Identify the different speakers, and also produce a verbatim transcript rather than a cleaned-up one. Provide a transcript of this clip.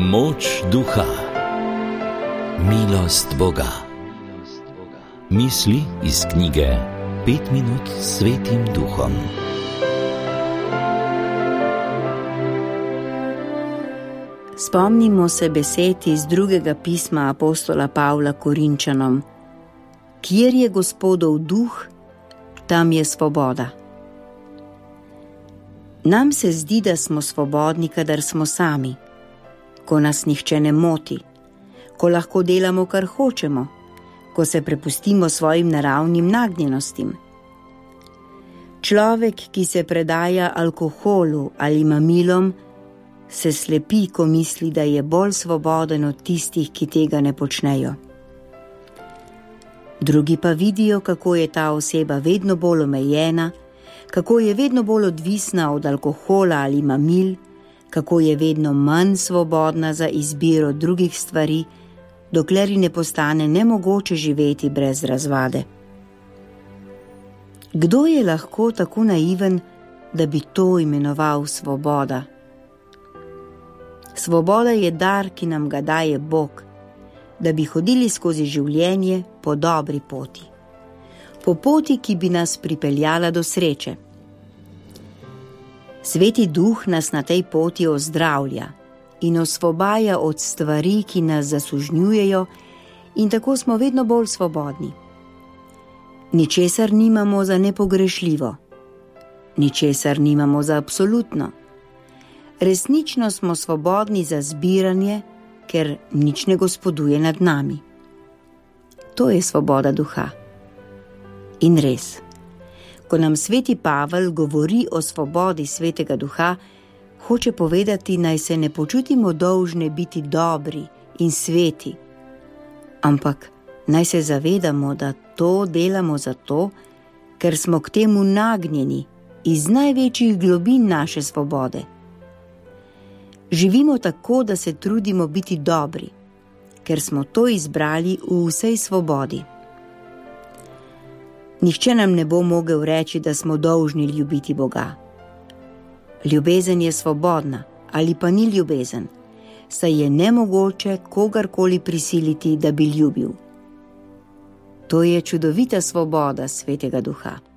Speaker 1: Moč duha, milost Boga. Misli iz knjige Pet minut s Svetim Duhom.
Speaker 2: Spomnimo se besed iz drugega pisma apostola Pavla Korinčanom: kjer je Gospodov duh, tam je svoboda. Nam se zdi, da smo svobodni, kadar smo sami, ko nas nihče ne moti, ko lahko delamo, kar hočemo, ko se prepustimo svojim naravnim nagnjenostim. Človek, ki se predaja alkoholu ali mamilom, se slepi, ko misli, da je bolj svoboden od tistih, ki tega ne počnejo. Drugi pa vidijo, kako je ta oseba vedno bolj omejena, kako je vedno bolj odvisna od alkohola ali mamil, kako je vedno manj svobodna za izbiro drugih stvari, dokler ji ne postane nemogoče živeti brez razvade. Kdo je lahko tako naiven, da bi to imenoval svoboda? Svoboda je dar, ki nam ga daje Bog, da bi hodili skozi življenje po dobri poti. Po poti, ki bi nas pripeljala do sreče. Sveti Duh nas na tej poti ozdravlja in osvobaja od stvari, ki nas zasužnjujejo, in tako smo vedno bolj svobodni. Ničesar nimamo za nepogrešljivo, ničesar nimamo za absolutno. Resnično smo svobodni za zbiranje, ker nič ne gospoduje nad nami. To je svoboda duha. In res, ko nam sveti Pavel govori o svobodi svetega duha, hoče povedati, naj se ne počutimo dolžne biti dobri in sveti, ampak naj se zavedamo, da to delamo zato, ker smo k temu nagnjeni iz največjih globin naše svobode. Živimo tako, da se trudimo biti dobri, ker smo to izbrali v vsej svobodi. Nihče nam ne bo mogel reči, da smo dolžni ljubiti Boga. Ljubezen je svobodna ali pa ni ljubezen, saj je nemogoče kogarkoli prisiliti, da bi ljubil. To je čudovita svoboda svetega duha.